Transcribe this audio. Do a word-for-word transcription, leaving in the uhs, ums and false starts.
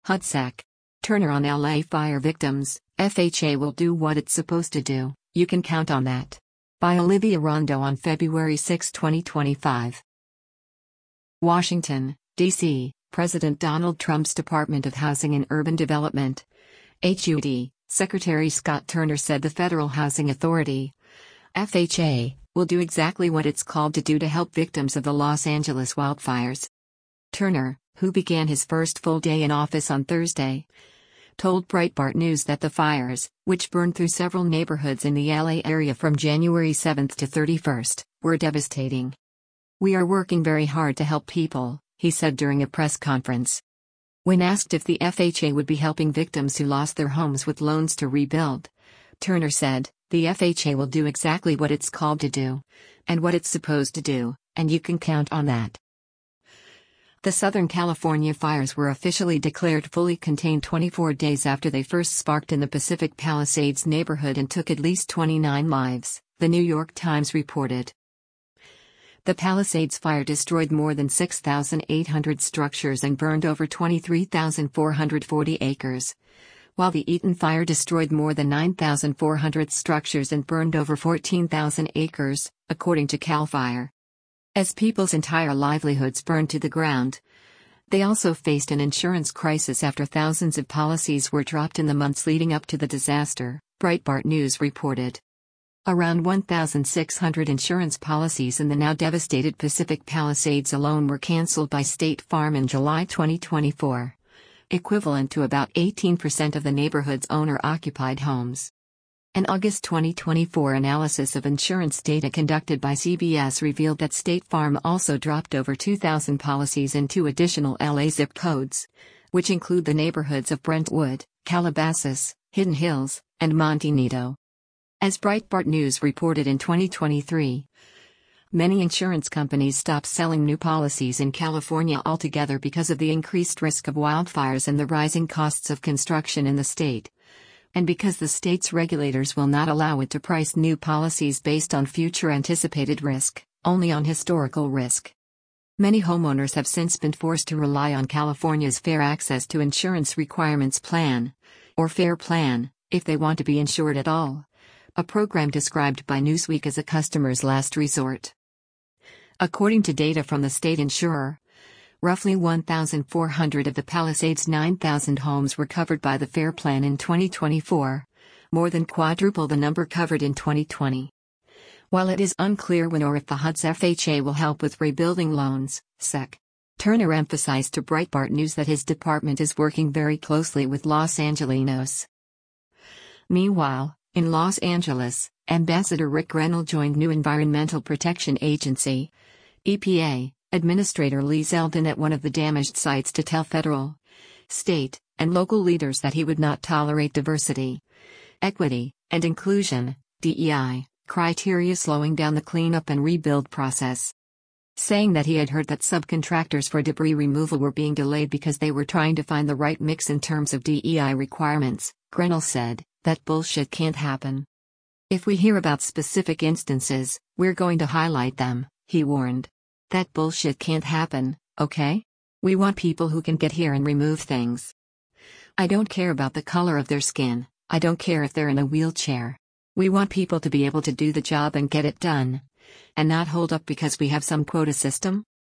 Hudsack. Turner on L A fire victims, F H A will do what it's supposed to do, you can count on that. By Olivia Rondo on February sixth, twenty twenty-five. Washington, D C, President Donald Trump's Department of Housing and Urban Development, H U D, Secretary Scott Turner said the Federal Housing Authority, F H A, will do exactly what it's called to do to help victims of the Los Angeles wildfires. Turner, who began his first full day in office on Thursday, told Breitbart News that the fires, which burned through several neighborhoods in the L A area from January seventh to thirty-first, were devastating. "We are working very hard to help people," he said during a press conference. When asked if the F H A would be helping victims who lost their homes with loans to rebuild, Turner said, "The F H A will do exactly what it's called to do, and what it's supposed to do, and you can count on that." The Southern California fires were officially declared fully contained twenty-four days after they first sparked in the Pacific Palisades neighborhood and took at least twenty-nine lives, the New York Times reported. The Palisades fire destroyed more than six thousand eight hundred structures and burned over twenty-three thousand four hundred forty acres, while the Eaton fire destroyed more than nine thousand four hundred structures and burned over fourteen thousand acres, according to CAL FIRE. As people's entire livelihoods burned to the ground, they also faced an insurance crisis after thousands of policies were dropped in the months leading up to the disaster, Breitbart News reported. Around one thousand six hundred insurance policies in the now devastated Pacific Palisades alone were canceled by State Farm in July twenty twenty-four, equivalent to about eighteen percent of the neighborhood's owner-occupied homes. An August twenty twenty-four analysis of insurance data conducted by C B S revealed that State Farm also dropped over two thousand policies in two additional L A zip codes, which include the neighborhoods of Brentwood, Calabasas, Hidden Hills, and Monte Nido. As Breitbart News reported in twenty twenty-three, many insurance companies stopped selling new policies in California altogether because of the increased risk of wildfires and the rising costs of construction in the state, and because the state's regulators will not allow it to price new policies based on future anticipated risk, only on historical risk. Many homeowners have since been forced to rely on California's Fair Access to Insurance Requirements Plan, or FAIR Plan, if they want to be insured at all, a program described by Newsweek as a customer's last resort. According to data from the state insurer, roughly one thousand four hundred of the Palisades' nine thousand homes were covered by the FAIR Plan in twenty twenty-four, more than quadruple the number covered in twenty twenty. While it is unclear when or if the H U D's F H A will help with rebuilding loans, Sec. Turner emphasized to Breitbart News that his department is working very closely with Los Angelenos. Meanwhile, in Los Angeles, Ambassador Rick Grenell joined new Environmental Protection Agency, E P A, Administrator Lee Zeldin at one of the damaged sites to tell federal, state, and local leaders that he would not tolerate diversity, equity, and inclusion, D E I, criteria slowing down the cleanup and rebuild process. Saying that he had heard that subcontractors for debris removal were being delayed because they were trying to find the right mix in terms of D E I requirements, Grenell said, "That bullshit can't happen. If we hear about specific instances, we're going to highlight them," he warned. "That bullshit can't happen, okay? We want people who can get here and remove things. I don't care about the color of their skin, I don't care if they're in a wheelchair. We want people to be able to do the job and get it done. And not hold up because we have some quota system."